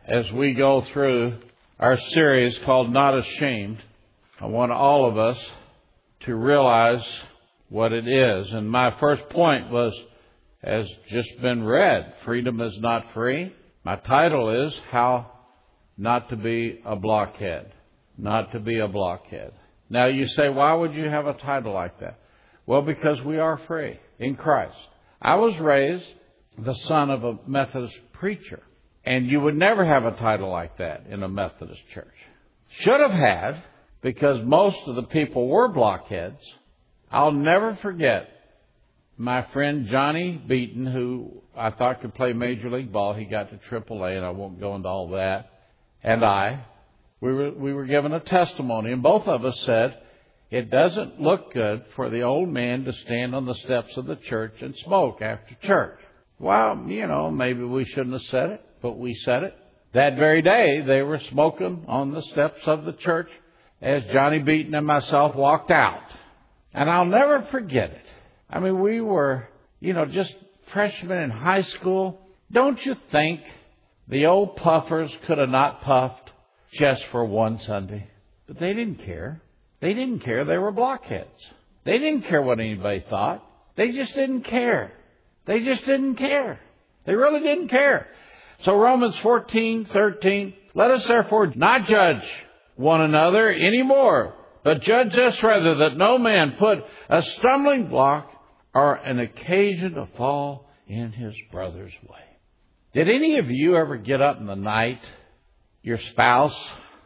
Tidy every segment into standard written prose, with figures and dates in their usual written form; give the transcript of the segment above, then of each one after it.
As we go through our series called Not Ashamed, I want all of us to realize what it is. And my first point has just been read. Freedom is not free. My title is How Not to Be a Blockhead. Not to be a blockhead. Now you say, why would you have a title like that? Well, because we are free in Christ. I was raised the son of a Methodist preacher. And you would never have a title like that in a Methodist church. Should have had, because most of the people were blockheads. I'll never forget my friend Johnny Beaton, who I thought could play Major League Ball. He got to AAA, and I won't go into all that. And we were given a testimony, and both of us said, it doesn't look good for the old man to stand on the steps of the church and smoke after church. Well, maybe we shouldn't have said it, but we said it. That very day, they were smoking on the steps of the church as Johnny Beaton and myself walked out. And I'll never forget it. I mean, we were, just freshmen in high school. Don't you think the old puffers could have not puffed just for one Sunday? But they didn't care. They didn't care. They were blockheads. They didn't care what anybody thought. They just didn't care. They just didn't care. They really didn't care. So Romans 14:13, let us therefore not judge one another anymore, but judge us rather, that no man put a stumbling block or an occasion to fall in his brother's way. Did any of you ever get up in the night, your spouse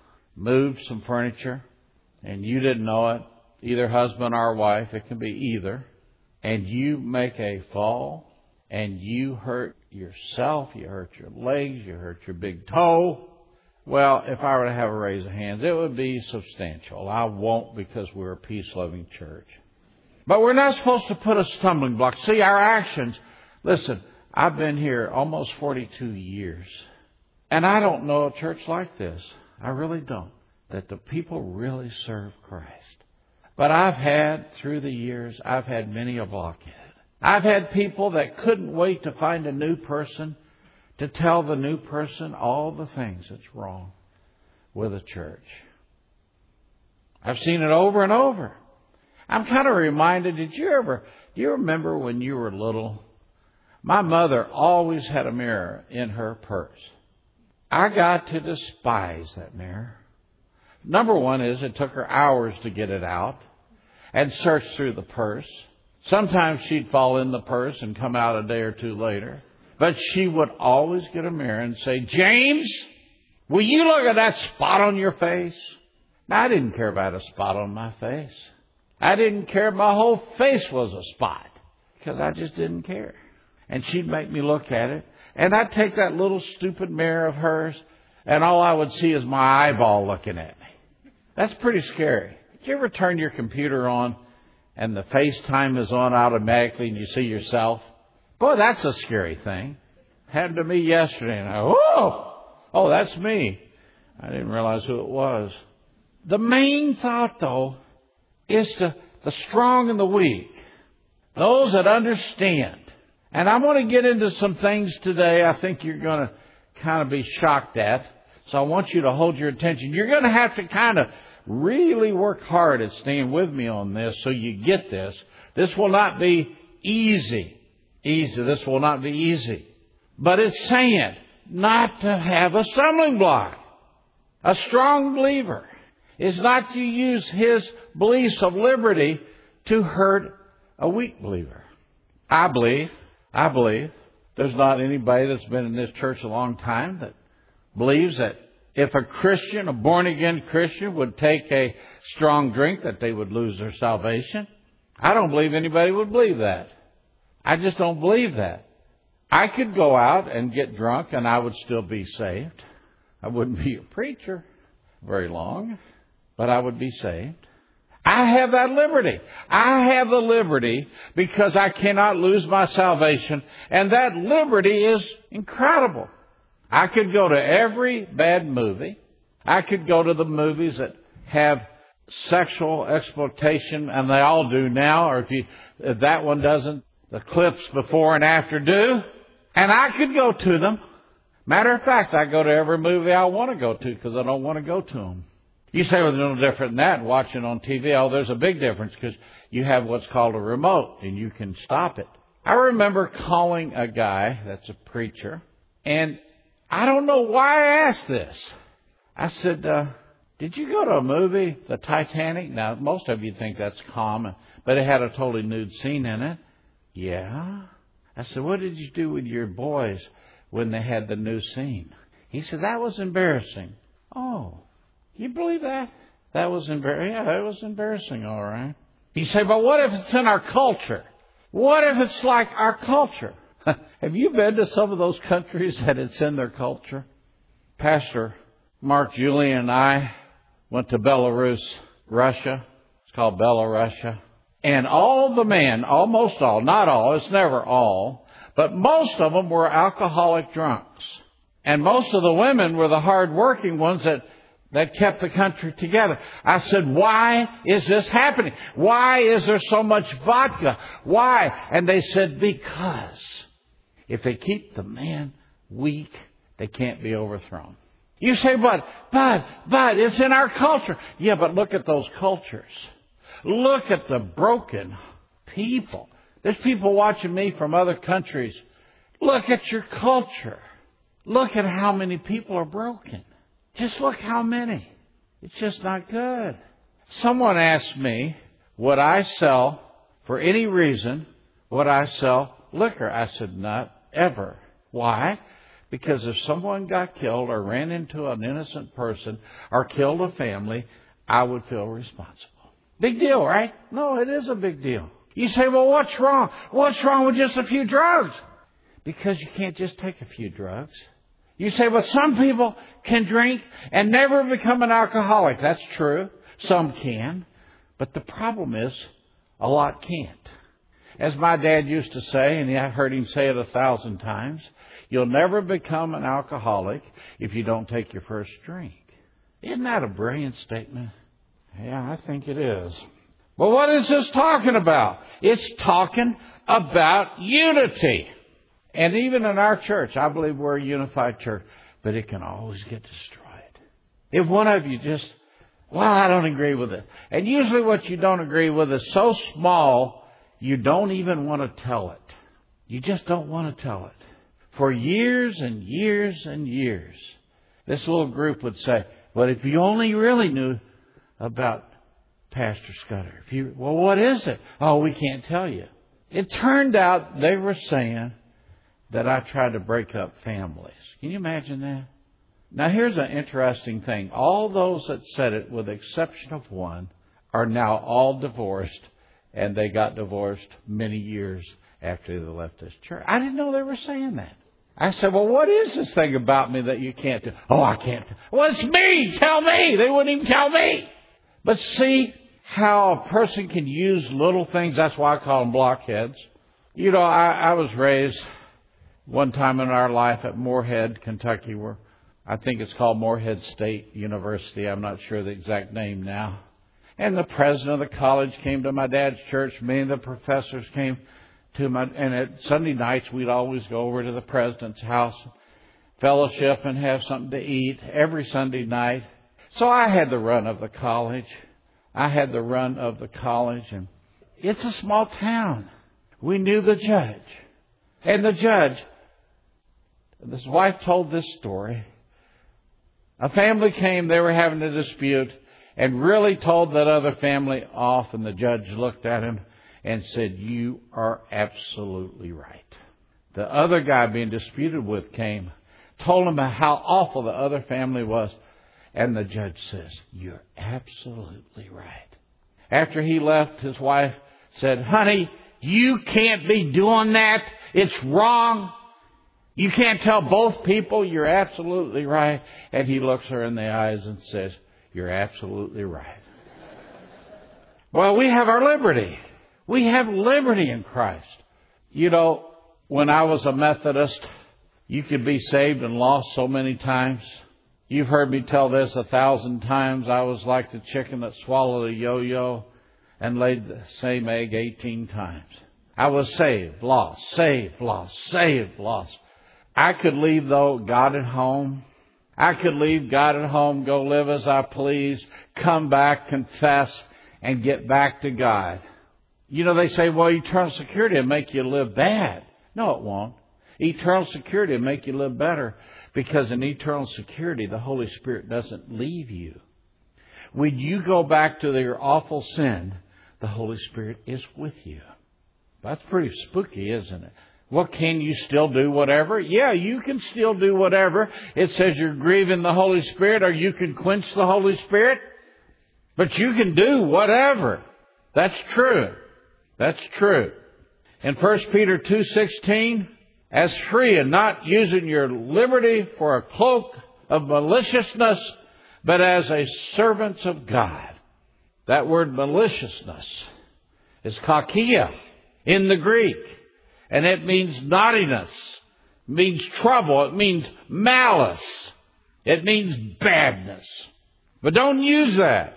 moved some furniture, and you didn't know it, either husband or wife, it can be either, and you make a fall, and you hurt yourself, you hurt your legs, you hurt your big toe? Well, if I were to have a raise of hands, it would be substantial. I won't, because we're a peace-loving church. But we're not supposed to put a stumbling block. See, our actions, listen, I've been here almost 42 years, and I don't know a church like this. I really don't, that the people really serve Christ. But through the years, I've had many a blockhead. I've had people that couldn't wait to find a new person to tell the new person all the things that's wrong with a church. I've seen it over and over. I'm kind of reminded, do you remember when you were little? My mother always had a mirror in her purse. I got to despise that mirror. Number one is it took her hours to get it out and search through the purse. Sometimes she'd fall in the purse and come out a day or two later. But she would always get a mirror and say, James, will you look at that spot on your face? Now, I didn't care about a spot on my face. I didn't care if my whole face was a spot, because I just didn't care. And she'd make me look at it. And I'd take that little stupid mirror of hers, and all I would see is my eyeball looking at me. That's pretty scary. Did you ever turn your computer on and the FaceTime is on automatically and you see yourself? Boy, that's a scary thing. Happened to me yesterday, and oh, that's me. I didn't realize who it was. The main thought, though, is the strong and the weak, those that understand. And I want to get into some things today I think you're going to kind of be shocked at. So I want you to hold your attention. You're going to have to kind of really work hard at staying with me on this so you get this. This will not be easy. This will not be easy. But it's saying not to have a stumbling block. A strong believer is not to use his beliefs of liberty to hurt a weak believer. I believe there's not anybody that's been in this church a long time that believes that if a Christian, a born-again Christian, would take a strong drink, that they would lose their salvation. I don't believe anybody would believe that. I just don't believe that. I could go out and get drunk and I would still be saved. I wouldn't be a preacher very long, but I would be saved. I have that liberty. I have the liberty because I cannot lose my salvation, and that liberty is incredible. I could go to every bad movie. I could go to the movies that have sexual exploitation, and they all do now, or if that one doesn't, the clips before and after do. And I could go to them. Matter of fact, I go to every movie I want to go to because I don't want to go to them. You say, well, there's no different than that watching on TV. Oh, there's a big difference because you have what's called a remote and you can stop it. I remember calling a guy that's a preacher, and I don't know why I asked this. I said, did you go to a movie, The Titanic? Now, most of you think that's common, but it had a totally nude scene in it. Yeah. I said, what did you do with your boys when they had the new scene? He said, that was embarrassing. Oh, you believe that? That was embarrassing. Yeah, that was embarrassing, all right. You say, but what if it's in our culture? What if it's like our culture? Have you been to some of those countries that it's in their culture? Pastor Mark Julian and I went to Belarus, Russia. It's called Belarusia. And all the men, almost all, not all, it's never all, but most of them were alcoholic drunks. And most of the women were the hard-working ones that kept the country together. I said, why is this happening? Why is there so much vodka? Why? And they said, because if they keep the man weak, they can't be overthrown. You say, but, it's in our culture. Yeah, but look at those cultures. Look at the broken people. There's people watching me from other countries. Look at your culture. Look at how many people are broken. Just look how many. It's just not good. Someone asked me, would I sell, for any reason, would I sell liquor? I said, not ever. Why? Because if someone got killed or ran into an innocent person or killed a family, I would feel responsible. Big deal, right? No, it is a big deal. You say, well, what's wrong? What's wrong with just a few drugs? Because you can't just take a few drugs. You say, well, some people can drink and never become an alcoholic. That's true. Some can. But the problem is, a lot can't. As my dad used to say, and I heard him say it 1,000 times, you'll never become an alcoholic if you don't take your first drink. Isn't that a brilliant statement? Yeah, I think it is. Well, what is this talking about? It's talking about unity. And even in our church, I believe we're a unified church, but it can always get destroyed. If one of you just, well, I don't agree with it. And usually what you don't agree with is so small, you don't even want to tell it. You just don't want to tell it. For years and years and years, this little group would say, well, if you only really knew about Pastor Scudder. Well, what is it? Oh, we can't tell you. It turned out they were saying that I tried to break up families. Can you imagine that? Now, here's an interesting thing. All those that said it, with the exception of one, are now all divorced, and they got divorced many years after they left this church. I didn't know they were saying that. I said, well, what is this thing about me that you can't do? Oh, I can't do. Well, it's me. Tell me. They wouldn't even tell me. But see how a person can use little things. That's why I call them blockheads. You know, I was raised one time in our life at Moorhead, Kentucky, where I think it's called Moorhead State University. I'm not sure the exact name now. And the president of the college came to my dad's church. Me and the professors came to and at Sunday nights, we'd always go over to the president's house, fellowship and have something to eat every Sunday night. So I had the run of the college. And it's a small town. We knew the judge. And the judge, his wife told this story. A family came, they were having a dispute, and really told that other family off, and the judge looked at him and said, you are absolutely right. The other guy being disputed with came, told him how awful the other family was, and the judge says, you're absolutely right. After he left, his wife said, honey, you can't be doing that. It's wrong. You can't tell both people you're absolutely right. And he looks her in the eyes and says, you're absolutely right. Well, we have our liberty. We have liberty in Christ. You know, when I was a Methodist, you could be saved and lost so many times. You've heard me tell this 1,000 times. I was like the chicken that swallowed a yo-yo and laid the same egg 18 times. I was saved, lost, saved, lost, saved, lost. I could leave, though, God at home. I could leave God at home, go live as I please, come back, confess, and get back to God. You know, they say, well, eternal security will make you live bad. No, it won't. Eternal security will make you live better, because in eternal security, the Holy Spirit doesn't leave you. When you go back to your awful sin, the Holy Spirit is with you. That's pretty spooky, isn't it? Well, can you still do whatever? Yeah, you can still do whatever. It says you're grieving the Holy Spirit, or you can quench the Holy Spirit. But you can do whatever. That's true. That's true. In 1 Peter 2:16, as free and not using your liberty for a cloak of maliciousness, but as a servants of God. That word maliciousness is kakia in the Greek. And it means naughtiness. It means trouble. It means malice. It means badness. But don't use that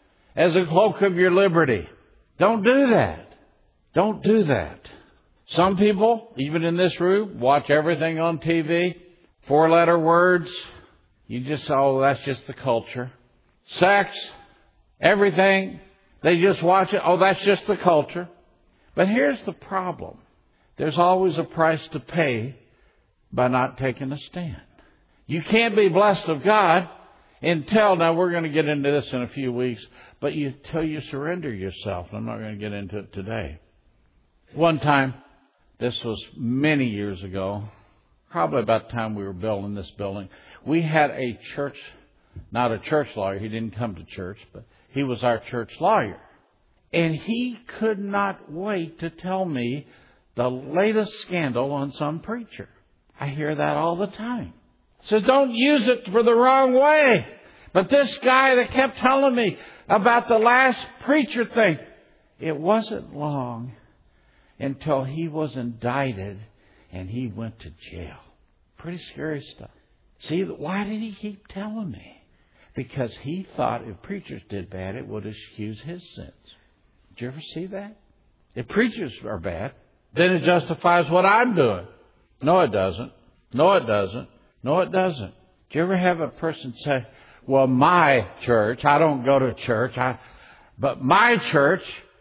as a cloak of your liberty. Don't do that. Don't do that. Some people, even in this room, watch everything on TV. 4-letter words. You just, oh, that's just the culture. Sex, everything. They just watch it. Oh, that's just the culture. But here's the problem. There's always a price to pay by not taking a stand. You can't be blessed of God until, now we're going to get into this in a few weeks, but until you surrender yourself. I'm not going to get into it today. One time, this was many years ago, probably about the time we were building this building, we had a church, not a church lawyer, he didn't come to church, but he was our church lawyer. And he could not wait to tell me the latest scandal on some preacher. I hear that all the time. So don't use it for the wrong way. But this guy that kept telling me about the last preacher thing, it wasn't long until he was indicted and he went to jail. Pretty scary stuff. See, why did he keep telling me? Because he thought if preachers did bad, it would excuse his sins. Did you ever see that? If preachers are bad, then it justifies what I'm doing. No, it doesn't. No, it doesn't. No, it doesn't. Do you ever have a person say, well, my church, I don't go to church, but my church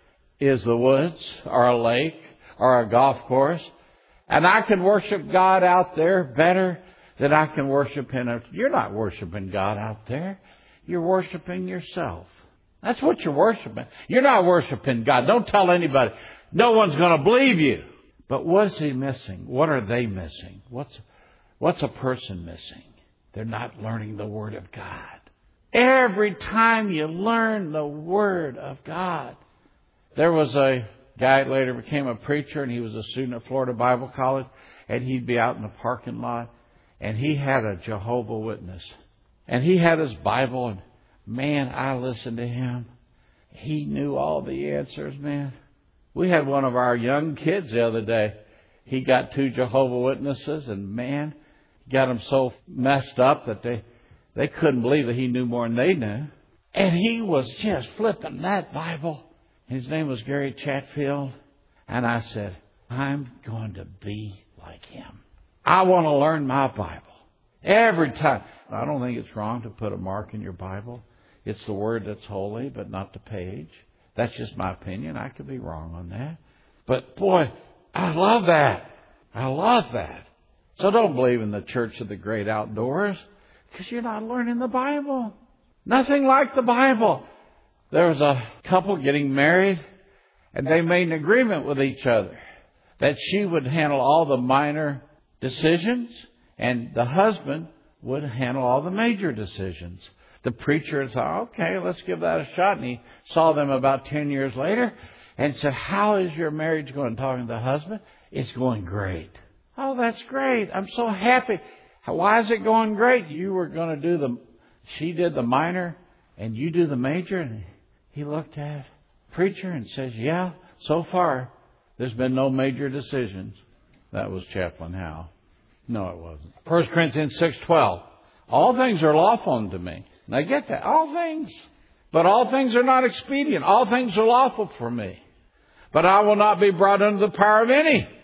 is the woods or a lake or a golf course, and I can worship God out there better than I can worship Him. You're not worshiping God out there. You're worshiping yourself. That's what you're worshiping. You're not worshiping God. Don't tell anybody. No one's going to believe you. But what is he missing? What are they missing? What's a person missing? They're not learning the Word of God. Every time you learn the Word of God. There was a guy that later became a preacher, and he was a student at Florida Bible College, and he'd be out in the parking lot, and he had a Jehovah's Witness. And he had his Bible, and man, I listened to him. He knew all the answers, man. We had one of our young kids the other day. He got 2 Jehovah's Witnesses, and man, he got them so messed up that they couldn't believe that he knew more than they knew. And he was just flipping that Bible. His name was Gary Chatfield. And I said, I'm going to be like him. I want to learn my Bible. Every time. I don't think it's wrong to put a mark in your Bible. It's the word that's holy, but not the page. That's just my opinion. I could be wrong on that. But boy, I love that. I love that. So don't believe in the church of the great outdoors, because you're not learning the Bible. Nothing like the Bible. There was a couple getting married, and they made an agreement with each other that she would handle all the minor decisions, and the husband would handle all the major decisions. The preacher thought, okay, let's give that a shot. And he saw them about 10 years later and said, how is your marriage going? Talking to the husband, it's going great. Oh, that's great. I'm so happy. Why is it going great? You were going to do she did the minor and you do the major. And he looked at the preacher and says, yeah, so far there's been no major decisions. That was Chaplain Howe. No, it wasn't. 1 Corinthians 6:12. All things are lawful unto me. Now get that. All things. But all things are not expedient. All things are lawful for me. But I will not be brought under the power of any.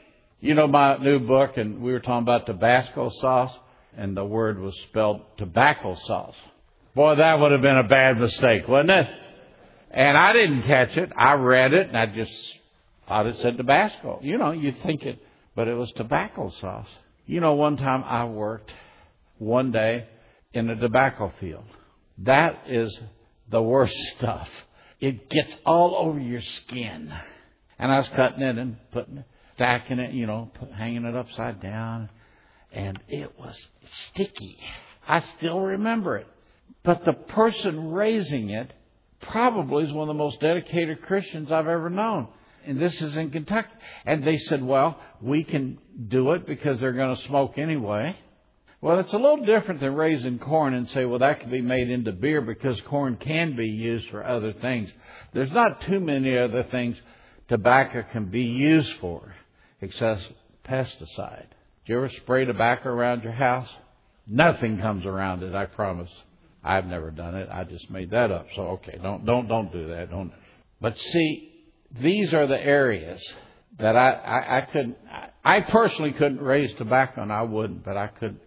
You know my new book, and we were talking about Tabasco sauce, and the word was spelled tobacco sauce. Boy, that would have been a bad mistake, wouldn't it? And I didn't catch it. I read it, and I just thought it said Tabasco. You know, you think it, but it was tobacco sauce. You know, one time I worked one day in a tobacco field. That is the worst stuff. It gets all over your skin. And I was cutting it and stacking it, you know, hanging it upside down. And it was sticky. I still remember it. But the person raising it probably is one of the most dedicated Christians I've ever known. And this is in Kentucky. And they said, well, we can do it because they're going to smoke anyway. Well, it's a little different than raising corn and say, well, that can be made into beer because corn can be used for other things. There's not too many other things tobacco can be used for except pesticide. Do you ever spray tobacco around your house? Nothing comes around it, I promise. I've never done it. I just made that up. So, okay, don't do that. Don't. But see, these are the areas that I couldn't. I personally couldn't raise tobacco, and I wouldn't. But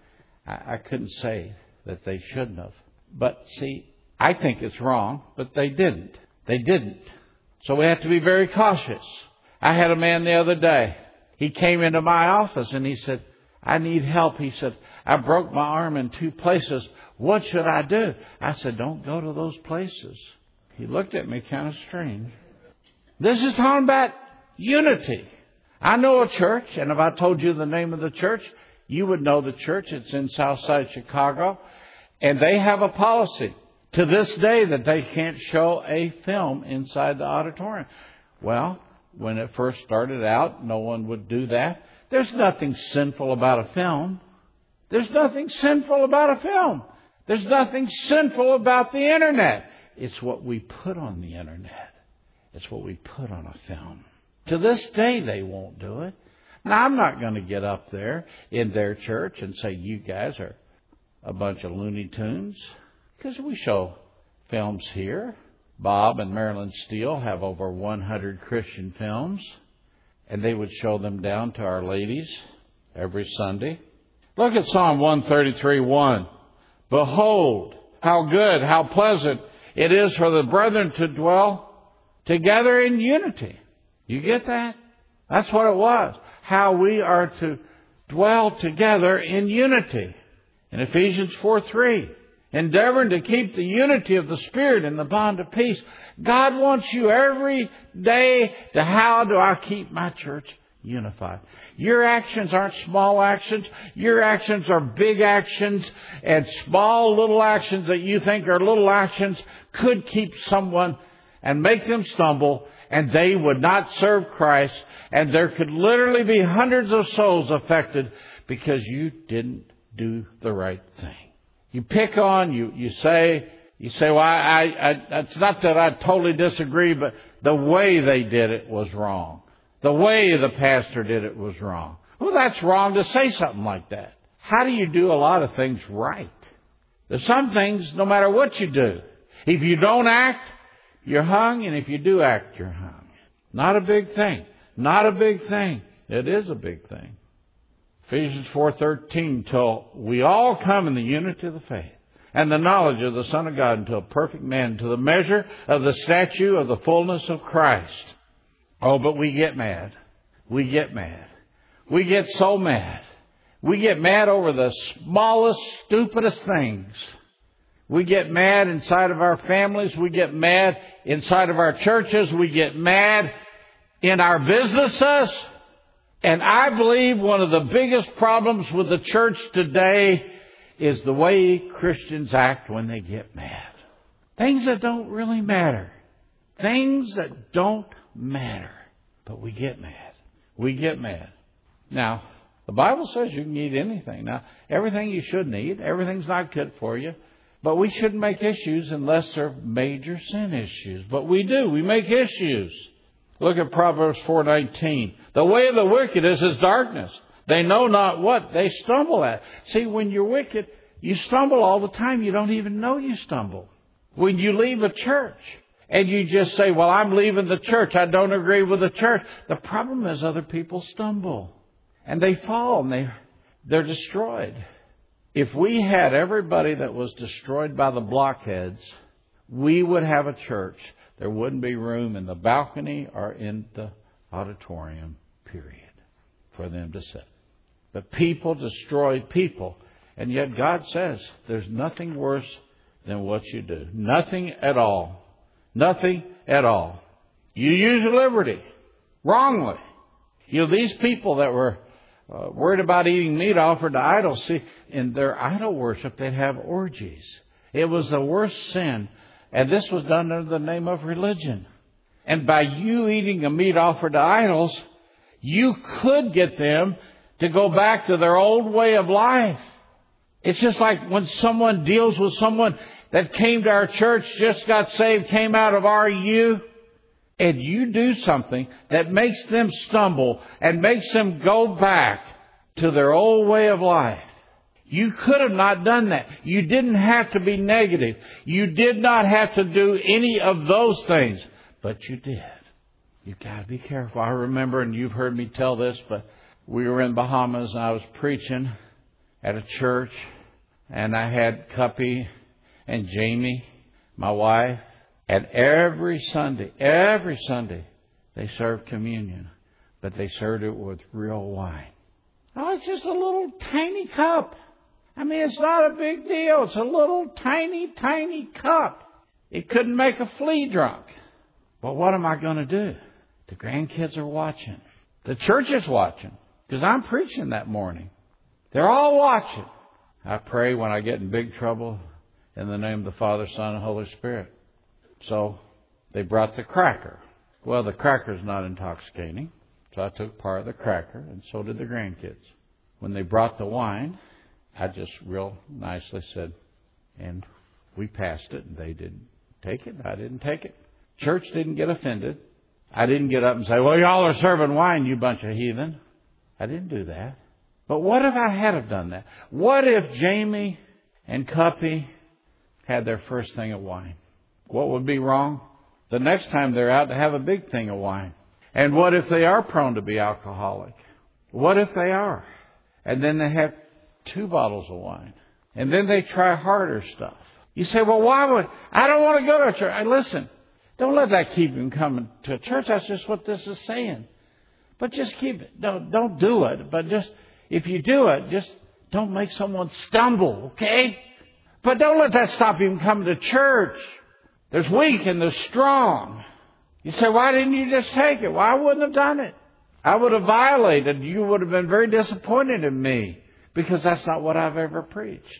I couldn't say that they shouldn't have. But see, I think it's wrong. But they didn't. They didn't. So we have to be very cautious. I had a man the other day. He came into my office and he said, I need help. He said, I broke my arm in 2 places. What should I do? I said, don't go to those places. He looked at me kind of strange. This is talking about unity. I know a church, and if I told you the name of the church, you would know the church. It's in Southside Chicago. And they have a policy to this day that they can't show a film inside the auditorium. Well, when it first started out, no one would do that. There's nothing sinful about a film. There's nothing sinful about a film. There's nothing sinful about the internet. It's what we put on the internet. It's what we put on a film. To this day, they won't do it. Now, I'm not going to get up there in their church and say, you guys are a bunch of Looney Tunes. Because we show films here. Bob and Marilyn Steele have over 100 Christian films. And they would show them down to our ladies every Sunday. Look at Psalm 133:1. Behold, how good, how pleasant it is for the brethren to dwell together in unity. You get that? That's what it was. How we are to dwell together in unity. In Ephesians 4:3, endeavoring to keep the unity of the Spirit in the bond of peace. God wants you every day to, how do I keep my church unified? Your actions aren't small actions. Your actions are big actions. And small little actions that you think are little actions could keep someone and make them stumble, and they would not serve Christ. And there could literally be hundreds of souls affected because you didn't do the right thing. You pick on, you say, well, it's not that I totally disagree, but the way they did it was wrong. The way the pastor did it was wrong. Well, that's wrong to say something like that. How do you do a lot of things right? There's some things, no matter what you do, if you don't act, you're hung, and if you do act, you're hung. Not a big thing. Not a big thing. It is a big thing. Ephesians 4:13, till we all come in the unity of the faith and the knowledge of the Son of God, until a perfect man, to the measure of the stature of the fullness of Christ. Oh, but we get mad. We get mad. We get so mad. We get mad over the smallest, stupidest things. We get mad inside of our families. We get mad inside of our churches. We get mad in our businesses. And I believe one of the biggest problems with the church today is the way Christians act when they get mad. Things that don't really matter. Things that don't matter. But we get mad. We get mad. Now, the Bible says you can eat anything. Now, everything you shouldn't eat. Everything's not good for you. But we shouldn't make issues unless they're major sin issues. But we do. We make issues. Look at Proverbs 4:19. The way of the wicked is as darkness. They know not what they stumble at. See, when you're wicked, you stumble all the time. You don't even know you stumble. When you leave a church and you just say, well, I'm leaving the church. I don't agree with the church. The problem is other people stumble. And they fall and they're destroyed. If we had everybody that was destroyed by the blockheads, we would have a church. There wouldn't be room in the balcony or in the auditorium, period, for them to sit. But people destroyed people. And yet God says there's nothing worse than what you do. Nothing at all. Nothing at all. You use liberty wrongly. These people that were worried about eating meat offered to idols, see, in their idol worship, they'd have orgies. It was the worst sin. And this was done under the name of religion. And by you eating a meat offered to idols, you could get them to go back to their old way of life. It's just like when someone deals with someone that came to our church, just got saved, came out of RU, and you do something that makes them stumble and makes them go back to their old way of life. You could have not done that. You didn't have to be negative. You did not have to do any of those things, but you did. You've got to be careful. I remember, and you've heard me tell this, but we were in Bahamas and I was preaching at a church, and I had Cuppy and Jamie, my wife, and every Sunday, they served communion, but they served it with real wine. Oh, it's just a little tiny cup. I mean, it's not a big deal. It's a little tiny, tiny cup. It couldn't make a flea drunk. But what am I going to do? The grandkids are watching. The church is watching, because I'm preaching that morning. They're all watching. I pray when I get in big trouble in the name of the Father, Son, and Holy Spirit. So they brought the cracker. Well, the cracker's not intoxicating, so I took part of the cracker, and so did the grandkids. When they brought the wine, I just real nicely said, and we passed it, and they didn't take it. I didn't take it. Church didn't get offended. I didn't get up and say, well, y'all are serving wine, you bunch of heathen. I didn't do that. But what if I had have done that? What if Jamie and Cuppy had their first thing of wine? What would be wrong? The next time they're out to have a big thing of wine. And what if they are prone to be alcoholic? What if they are? And then they have 2 bottles of wine. And then they try harder stuff. You say, well, why would... I don't want to go to church. Listen, don't let that keep them coming to church. That's just what this is saying. But just keep it. Don't do it. But just, if you do it, just don't make someone stumble, okay? But don't let that stop you from coming to church. There's weak and there's strong. You say, why didn't you just take it? Well, I wouldn't have done it. I would have violated. You would have been very disappointed in me, because that's not what I've ever preached.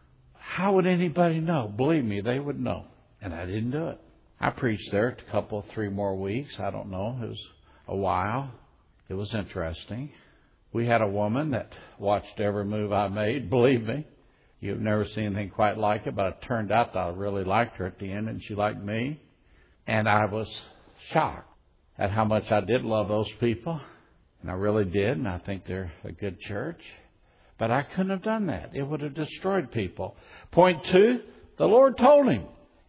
How would anybody know? Believe me, they would know. And I didn't do it. I preached there a couple, 3 more weeks. I don't know. It was a while. It was interesting. We had a woman that watched every move I made. Believe me, you've never seen anything quite like it. But it turned out that I really liked her at the end, and she liked me. And I was shocked at how much I did love those people. And I really did. And I think they're a good church. But I couldn't have done that. It would have destroyed people. Point 2, the Lord told him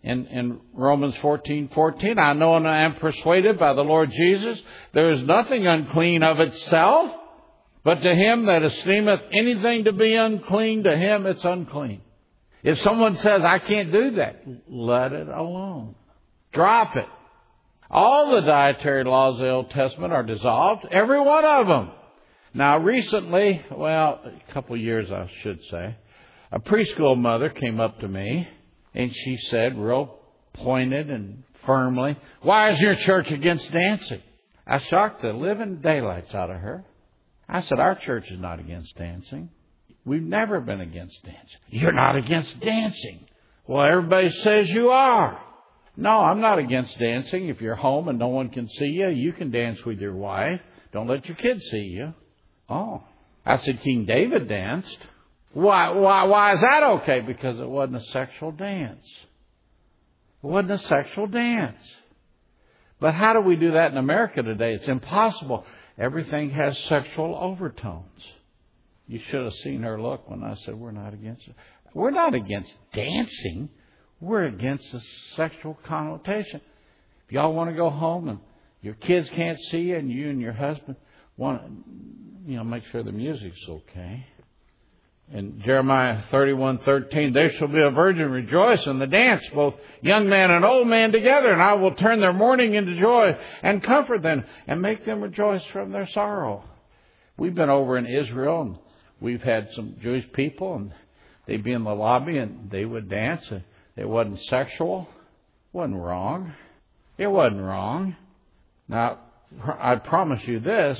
in Romans 14:14, I know and I am persuaded by the Lord Jesus, there is nothing unclean of itself, but to him that esteemeth anything to be unclean, to him it's unclean. If someone says, I can't do that, let it alone. Drop it. All the dietary laws of the Old Testament are dissolved. Every one of them. Now, recently, well, a couple of years, I should say, a preschool mother came up to me and she said, real pointed and firmly, why is your church against dancing? I shocked the living daylights out of her. I said, our church is not against dancing. We've never been against dancing. You're not against dancing. Well, everybody says you are. No, I'm not against dancing. If you're home and no one can see you, you can dance with your wife. Don't let your kids see you. Oh, I said, King David danced. Why is that okay? Because it wasn't a sexual dance. It wasn't a sexual dance. But how do we do that in America today? It's impossible. Everything has sexual overtones. You should have seen her look when I said we're not against it. We're not against dancing. We're against the sexual connotation. If y'all want to go home and your kids can't see you and you and your husband want to make sure the music's okay. In Jeremiah 31:13, there shall be a virgin rejoice in the dance, both young man and old man together, and I will turn their mourning into joy and comfort them and make them rejoice from their sorrow. We've been over in Israel, and we've had some Jewish people, and they'd be in the lobby, and they would dance. It wasn't sexual. It wasn't wrong. It wasn't wrong. Now, I promise you this.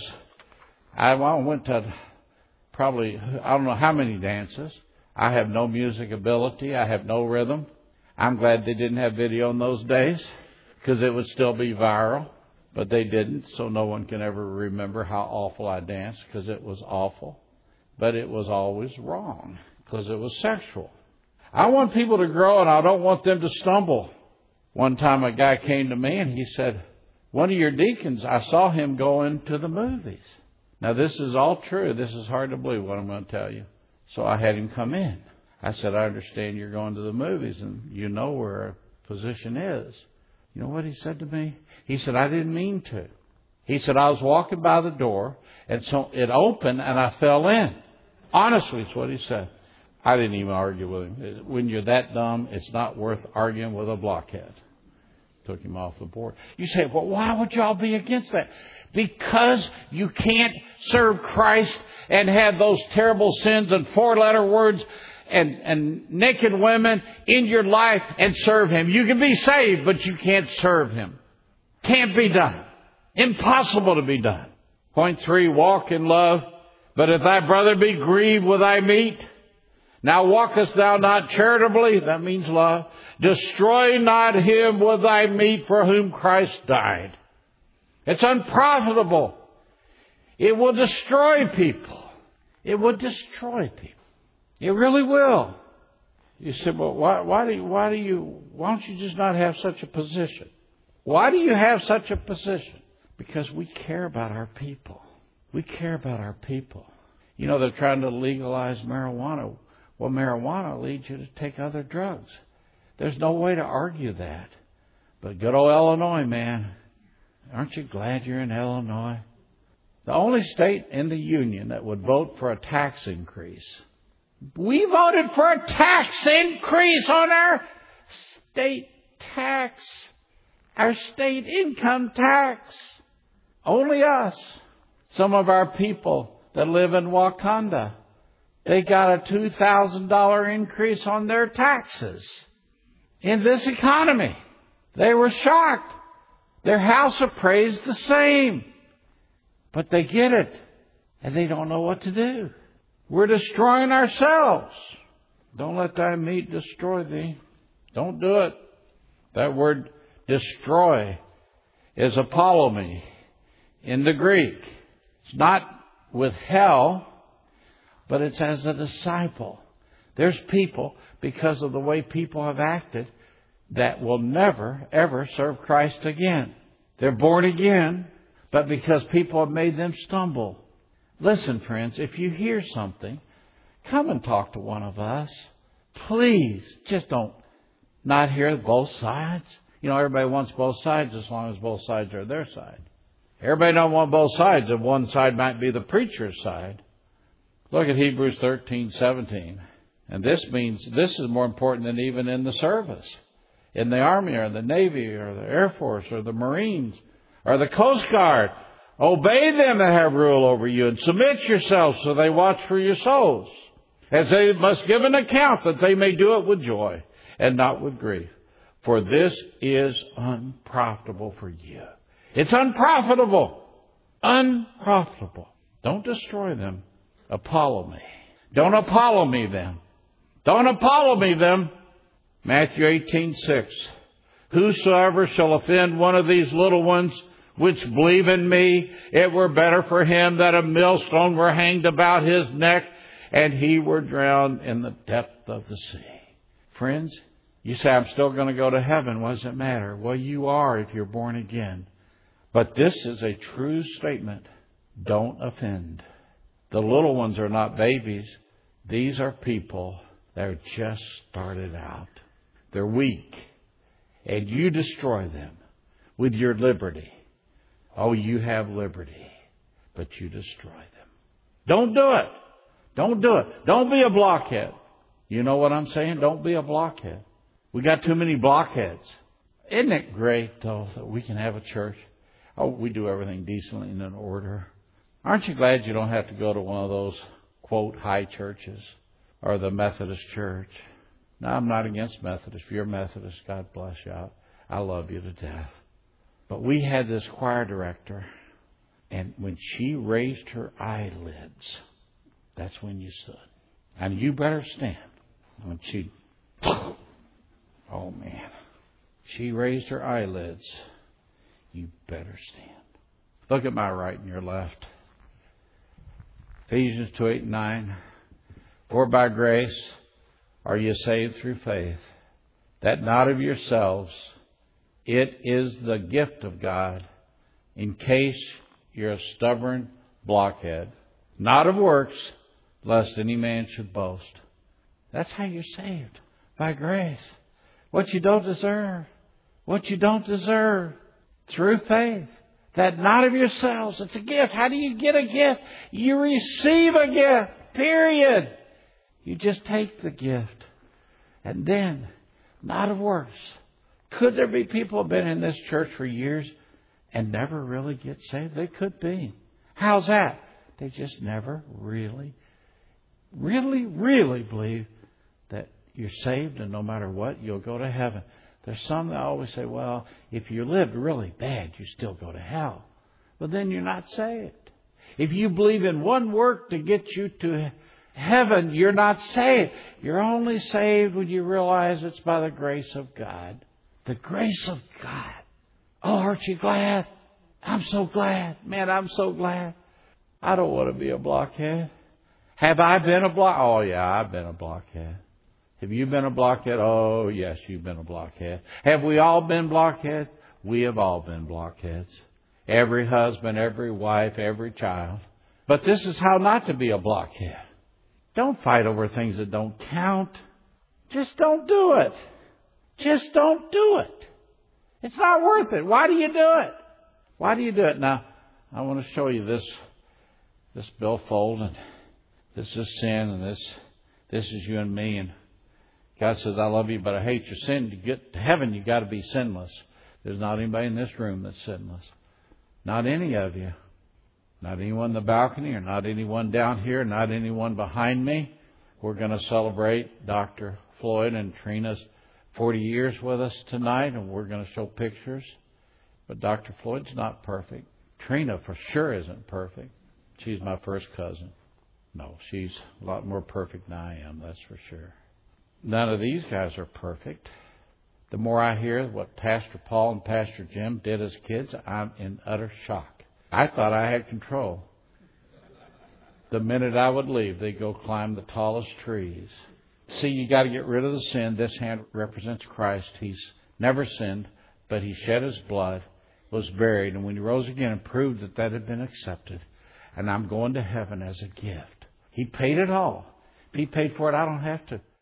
I went to probably, I don't know how many dances. I have no music ability. I have no rhythm. I'm glad they didn't have video in those days because it would still be viral. But they didn't, so no one can ever remember how awful I danced because it was awful. But it was always wrong because it was sexual. I want people to grow, and I don't want them to stumble. One time a guy came to me and he said, one of your deacons, I saw him going to the movies. Now, this is all true. This is hard to believe what I'm going to tell you. So I had him come in. I said, I understand you're going to the movies and you know where a physician is. You know what he said to me? He said, I didn't mean to. He said, I was walking by the door and so it opened and I fell in. Honestly, it's what he said. I didn't even argue with him. When you're that dumb, it's not worth arguing with a blockhead. Took him off the board. You say, well, why would y'all be against that? Because you can't serve Christ and have those terrible sins and four-letter words and naked women in your life and serve Him. You can be saved, but you can't serve Him. Can't be done. Impossible to be done. Point 3, walk in love. But if thy brother be grieved with thy meat, now walkest thou not charitably, that means love, destroy not him with thy meat for whom Christ died. It's unprofitable. It will destroy people. It will destroy people. It really will. You say, well, why don't you just not have such a position? Why do you have such a position? Because we care about our people. We care about our people. You know, they're trying to legalize marijuana. Well, marijuana leads you to take other drugs. There's no way to argue that. But good old Illinois, man. Aren't you glad you're in Illinois? The only state in the union that would vote for a tax increase. We voted for a tax increase on our state tax, our state income tax. Only us. Some of our people that live in Wakanda, they got a $2,000 increase on their taxes in this economy. They were shocked. Their house appraised the same. But they get it, and they don't know what to do. We're destroying ourselves. Don't let thy meat destroy thee. Don't do it. That word destroy is apollume in the Greek. It's not with hell, but it's as a disciple. There's people, because of the way people have acted, that will never, ever serve Christ again. They're born again, but because people have made them stumble. Listen, friends, if you hear something, come and talk to one of us. Please, just don't not hear both sides. You know, everybody wants both sides as long as both sides are their side. Everybody don't want both sides if one side might be the preacher's side. Look at Hebrews 13:17. And this means this is more important than even in the service. In the Army or the Navy or the Air Force or the Marines or the Coast Guard. Obey them that have rule over you and submit yourselves so they watch for your souls. As they must give an account that they may do it with joy and not with grief. For this is unprofitable for you. It's unprofitable. Unprofitable. Don't destroy them. Apollo me. Don't Apollo me them. Don't Apollo me them. Matthew 18:6. Whosoever shall offend one of these little ones which believe in me, it were better for him that a millstone were hanged about his neck and he were drowned in the depth of the sea. Friends, you say, I'm still going to go to heaven. What does it matter? Well, you are if you're born again. But this is a true statement. Don't offend. The little ones are not babies. These are people that are just started out. They're weak. And you destroy them with your liberty. Oh, you have liberty, but you destroy them. Don't do it. Don't do it. Don't be a blockhead. You know what I'm saying? Don't be a blockhead. We got too many blockheads. Isn't it great, though, that we can have a church? Oh, we do everything decently and in order. Aren't you glad you don't have to go to one of those, quote, high churches or the Methodist church? No, I'm not against Methodist. If you're Methodist, God bless you. I love you to death. But we had this choir director, and when she raised her eyelids, that's when you stood. And you better stand. When she, oh man, she raised her eyelids, you better stand. Look at my right and your left. Ephesians 2:8-9. For by grace are you saved through faith, that not of yourselves, it is the gift of God, in case you're a stubborn blockhead, not of works, lest any man should boast. That's how you're saved, by grace. What you don't deserve. What you don't deserve. Through faith. That not of yourselves. It's a gift. How do you get a gift? You receive a gift. Period. You just take the gift. And then, not of works. Could there be people who have been in this church for years and never really get saved? They could be. How's that? They just never really believe that you're saved and no matter what, you'll go to heaven. There's some that always say, well, if you lived really bad, you still go to hell. Well, then you're not saved. If you believe in one work to get you to heaven, you're not saved. You're only saved when you realize it's by the grace of God. The grace of God. Oh, aren't you glad? I'm so glad. Man, I'm so glad. I don't want to be a blockhead. Have I been a blockhead? Oh, yeah, I've been a blockhead. Have you been a blockhead? Oh, yes, you've been a blockhead. Have we all been blockheads? We have all been blockheads. Every husband, every wife, every child. But this is how not to be a blockhead. Don't fight over things that don't count. Just don't do it. Just don't do it. It's not worth it. Why do you do it? Why do you do it? Now, I want to show you this billfold, and this is sin, and this is you and me, and God says, I love you, but I hate your sin. To get to heaven, you've got to be sinless. There's not anybody in this room that's sinless. Not any of you. Not anyone in the balcony, or not anyone down here, not anyone behind me. We're going to celebrate Dr. Floyd and Trina's 40 years with us tonight, and we're going to show pictures. But Dr. Floyd's not perfect. Trina for sure isn't perfect. She's my first cousin. No, she's a lot more perfect than I am, that's for sure. None of these guys are perfect. The more I hear what Pastor Paul and Pastor Jim did as kids, I'm in utter shock. I thought I had control. The minute I would leave, they'd go climb the tallest trees. See, you got to get rid of the sin. This hand represents Christ. He's never sinned, but He shed His blood, was buried, and when He rose again and proved that had been accepted, and I'm going to heaven as a gift. He paid it all. If He paid for it, I don't have to.